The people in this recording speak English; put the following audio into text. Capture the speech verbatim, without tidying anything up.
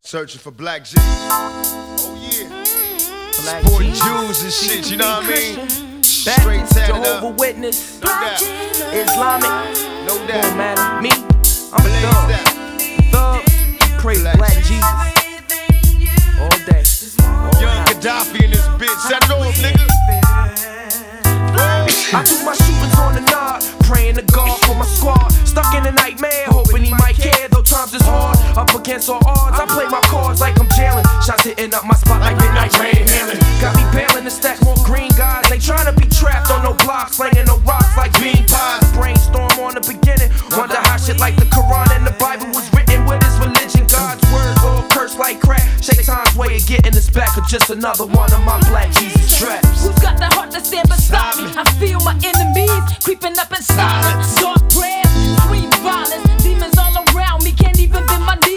Searching for black Jews. Oh yeah. Black Supporting Jesus. Jews and shit, you know what I mean? Straight Straight tatted Jehovah up. Witness, No doubt. Islamic, No don't doubt. matter. Me, I'm a Blaze thug, that. thug, praise Black Black Jesus. Jesus, all day. all Young night. Gaddafi in this bitch. Set it off, nigga. I do my shootings on the nod, praying to God for my squad. Stuck in a nightmare, hoping he might care, though times is hard. Up against all odds, I play my cards like I'm jailing. Shots hitting up my spot like midnight rain hailing. Got me bailing to stack more green guys. They tryna be trapped on no blocks, slanging no rocks like bean pies. Brainstorm on the beginning, wonder how shit like the Quran and the Bible was written with his religion. God's words all cursed like crack. Shaitan's way of getting us back, or just another one of my Black Jesus traps. Who's got the heart to stand beside me? I feel my enemies creeping up in silence. Dark prayers, sweet violence, demons all around me can't even bend my